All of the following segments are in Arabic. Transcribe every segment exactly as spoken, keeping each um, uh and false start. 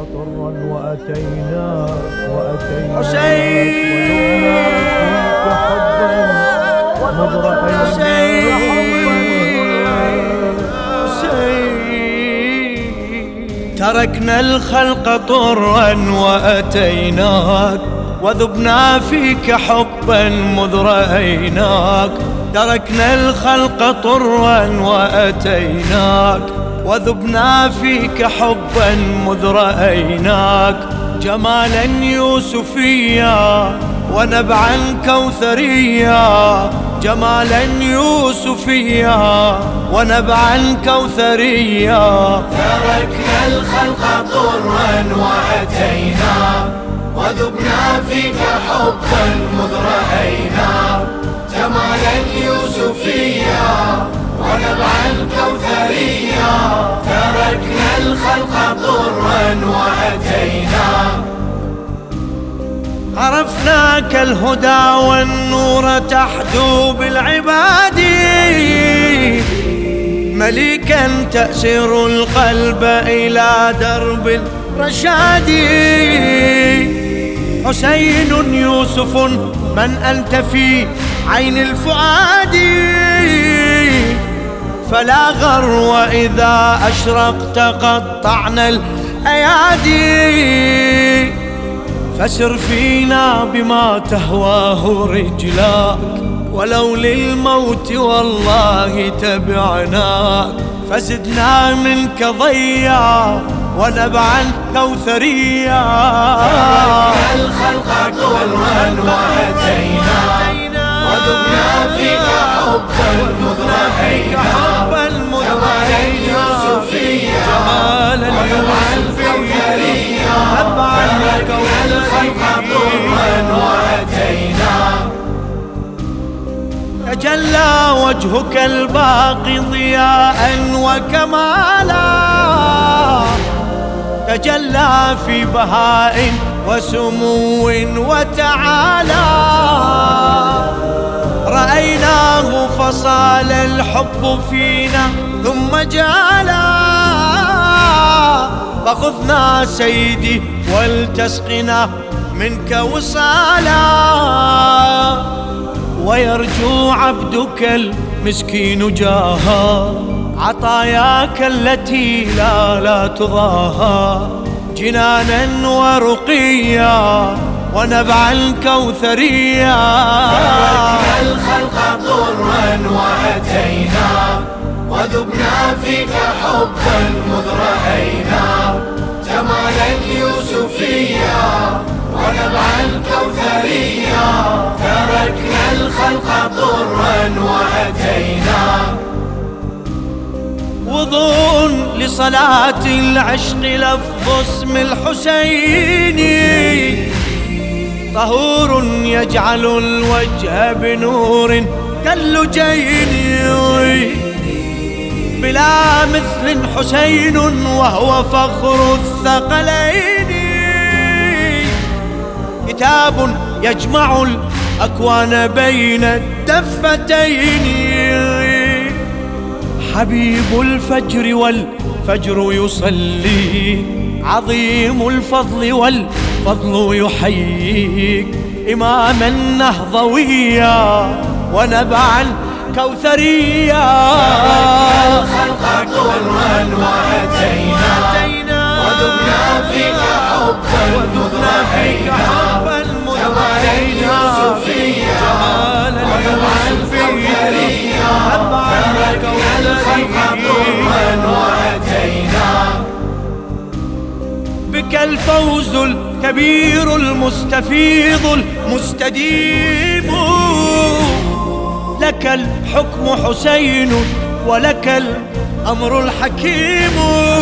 طرا وأتيناك وأتيناك حسين تركنا الخلق طرا وأتيناك وذبنا فيك حبا مذ رأيناك. تركنا الخلق طرا وأتيناك وذبنا فيك حبا مذ رأيناك. جمالا يوسفيا ونبعا كوثريا، جمالا يوسفيا ونبعا كوثريا. تركنا الخلق طرا وأتيناك وذبنا فيك حبا مذ رأيناك. جمالا يوسفيا ونبعا كوثريا. تركنا الخلق طرا وأتيناك. عرفناك الهدى والنور تحدو بالعباد، مليكا تأسر القلب إلى درب الرشاد. حسين يوسف من أنت في عين الفؤاد، فلا غرو إذا أشرقت قطعنا الأيادي. فسر فينا بما تهواه رجلاك، ولو للموت والله تبعناك. فزدنا منك ضيا ونبعا كوثريا. تركنا الخلق طرا وأتيناك وذبنا فيك حبا مذ رأيناك. جمالا يوسفيا ونبعا كوثريا. تركنا الخلق طرا وأتيناك. تجلى وجهك الباقي ضياء وكمالا، تجلى في بهاء وسمو وتعالى. رأيناه فصال الحب فينا ثم جالا. فخذنا سيدي ولتسقنا منك وصالا. ويرجو عبدك المسكين جاها عطاياك التي لا لا تضاها. جنانا ورقيا ونبعا كوثريا. تركنا الخلق طرا وأتيناك وذبنا فيك حبا مذ رأيناك. جمالا يوسفيا ونبعا كوثريا. تركنا الخلق طرا وأتيناك. وضوء لصلاة العشق لفظ اسم الحسين، طهور يجعل الوجه بنور كاللجين. بلا مثل حسين وهو فخر الثقلين. كتاب يجمع الأكوان بين الدفتين. حبيب الفجر والفجر يصلي، عظيم الفضل والفضل يحييك. إماما نهضويا ونبعا كوثريا. تركنا الخلق طرا وأتيناك وذبنا فيك حبا مذ رأيناك. جمالا يوسفيا ونبعا كوثريا. تركنا الخلق طرا وأتيناك. بك الفوز الكبير المستفيض المستديم. لك الحكم حسين ولك الأمر الحكيم.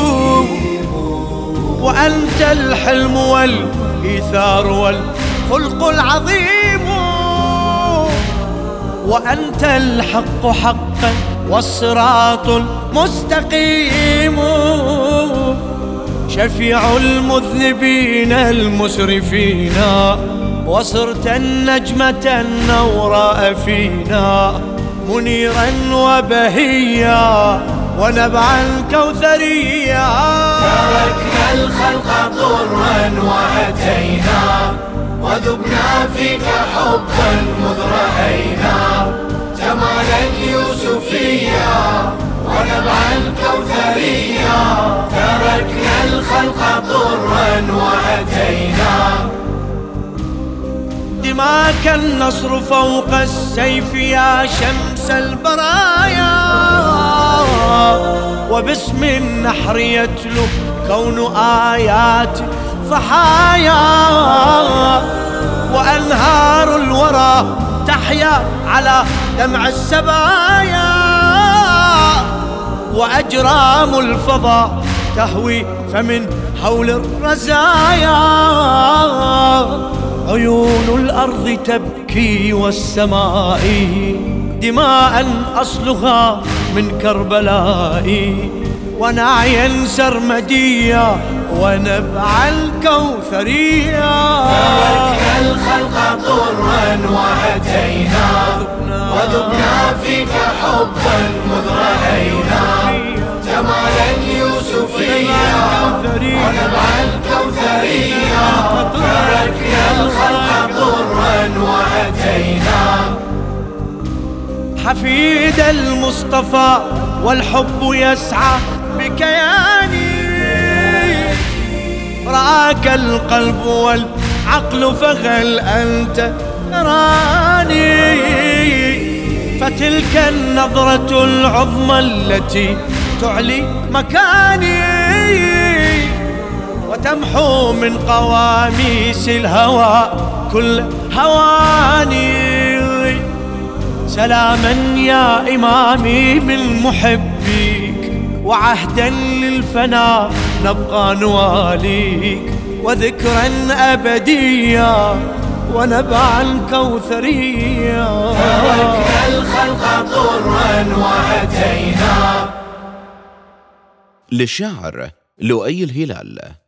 وأنت الحلم والإيثار والخلق العظيم. وأنت الحق حقا والصراط المستقيم. شفيع المذنبين المسرفين، وصرت النجمة النوراء فينا. منيرا وبهيا ونبعا كوثريا. تركنا الخلق طرا وأتينا وذبنا فيك حبا مذ رأينا جمالا يوسفيا ونبعا كوثريا تركنا الخلق طرا وأتينا دماك النصر فوق السيف يا شمس البرايا وباسم النحر يتلو كون آيات فحايا وأنهار الورى تحيا على دمع السبايا وأجرام الفضاء تهوي فمن هول الرزايا عيون الأرض تبكي والسماء دماء أصلها من كربلاء ونعيا سرمديا ونبع الكوثريا تركنا الخلق طرا وأتينا وذبنا فيك حبا مذ رأينا جمالا يوسفيا ونبع الكوثريا تركنا الخلق طرا وأتينا حفيد المصطفى والحب يسعى بكياني رآك القلب والعقل فهل أنت تراني فتلك النظرة العظمى التي تعلي مكاني وتمحو من قواميس الهوى كل هواني سلاما يا إمامي من محبيك وعهدا للفنا نبقى نواليك وذكرا أبديا ونبعا كوثريا تركنا الخلق طرا وأتينا. للشاعر لؤي الهلال.